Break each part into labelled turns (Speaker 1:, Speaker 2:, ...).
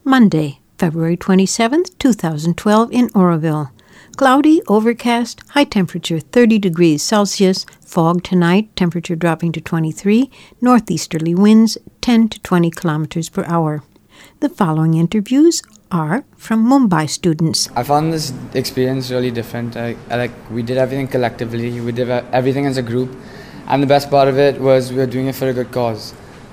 Speaker 1: Monday, February 27th, 2012 in Oroville. Cloudy, overcast, high temperature 30 degrees Celsius, fog tonight, temperature dropping to 23, northeasterly winds 10 to 20 kilometers per hour. The following interviews are from Mumbai students.
Speaker 2: I found this experience really different. We did everything collectively, we did everything as a group, and the best part of it was we were doing it for a good cause.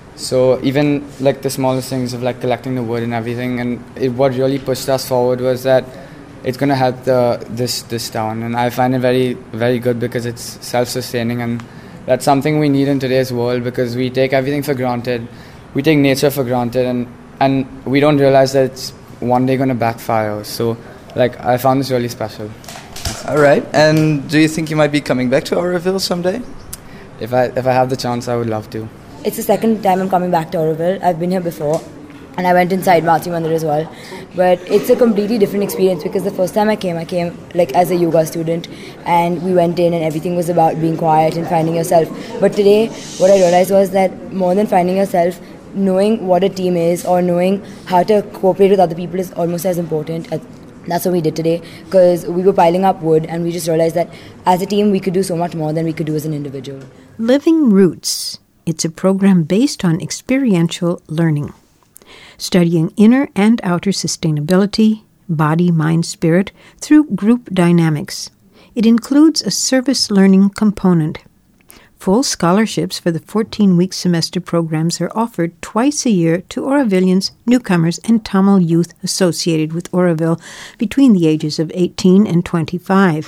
Speaker 2: So even like the smallest things of like collecting the wood and everything, and what really pushed us forward was that it's going to help this town, and I find it very, very good because it's self-sustaining, and that's something we need in today's world because we take everything for granted. We take nature for granted, and we don't realize that it's one day going to backfire. So like I found this really special.
Speaker 3: All right, and do you think you might be coming back to Oroville someday?
Speaker 2: If I have the chance, I would love to.
Speaker 4: It's the second time I'm coming back to Oroville. I've been here before, and I went inside Mati Mandir as well. But it's a completely different experience because the first time I came like as a yoga student, and we went in and everything was about being quiet and finding yourself. But today, what I realized was that more than finding yourself, knowing what a team is or knowing how to cooperate with other people is almost as important. That's what we did today, because we were piling up wood and we just realized that as a team we could do so much more than we could do as an individual.
Speaker 1: Living Roots. It's a program based on experiential learning, studying inner and outer sustainability, body, mind, spirit, through group dynamics. It includes a service learning component. Full scholarships for the 14-week semester programs are offered twice a year to Orovillians, newcomers, and Tamil youth associated with Oroville between the ages of 18 and 25.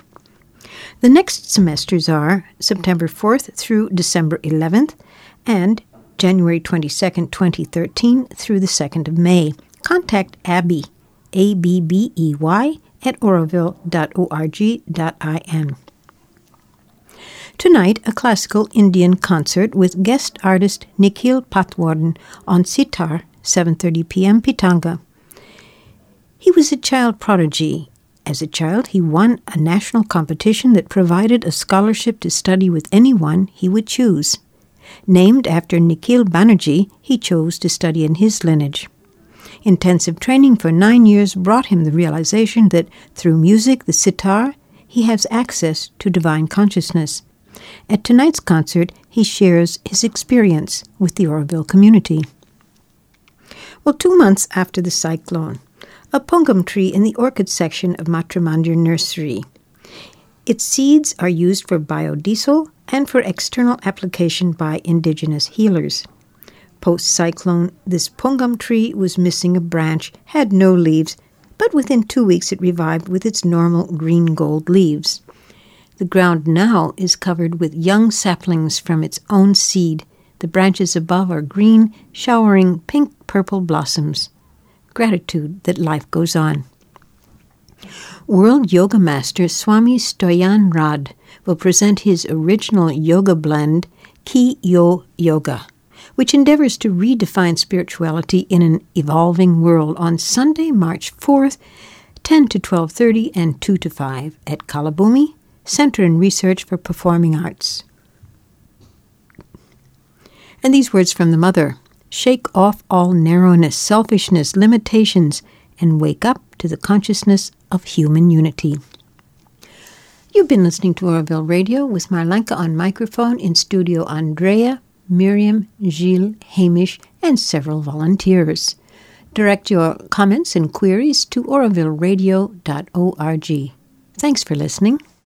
Speaker 1: The next semesters are September 4th through December 11th and January 22nd, 2013 through the 2nd of May. Contact Abby, Abbey, at oroville.org.in. Tonight, a classical Indian concert with guest artist Nikhil Patwardhan on sitar, 7:30 p.m. Pitanga. He was a child prodigy. As a child, he won a national competition that provided a scholarship to study with anyone he would choose. Named after Nikhil Banerjee, he chose to study in his lineage. Intensive training for 9 years brought him the realization that through music, the sitar, he has access to divine consciousness. At tonight's concert, he shares his experience with the Oroville community. Well, 2 months after the cyclone, a pungam tree in the orchid section of Mati Mandir Nursery. Its seeds are used for biodiesel and for external application by indigenous healers. Post-cyclone, this pungam tree was missing a branch, had no leaves, but within 2 weeks it revived with its normal green-gold leaves. The ground now is covered with young saplings from its own seed. The branches above are green, showering pink-purple blossoms. Gratitude that life goes on. World Yoga Master Swami Stoyan Rad will present his original yoga blend, Ki Yo Yoga, which endeavors to redefine spirituality in an evolving world on Sunday, March 4th, 10 to 12:30 and 2 to 5 at Kalabhumi, Center and Research for Performing Arts. And these words from the Mother: shake off all narrowness, selfishness, limitations, and wake up to the consciousness of human unity. You've been listening to Oroville Radio with Marlenka on microphone, in studio Andrea, Miriam, Gilles, Hamish, and several volunteers. Direct your comments and queries to orovilleradio.org. Thanks for listening.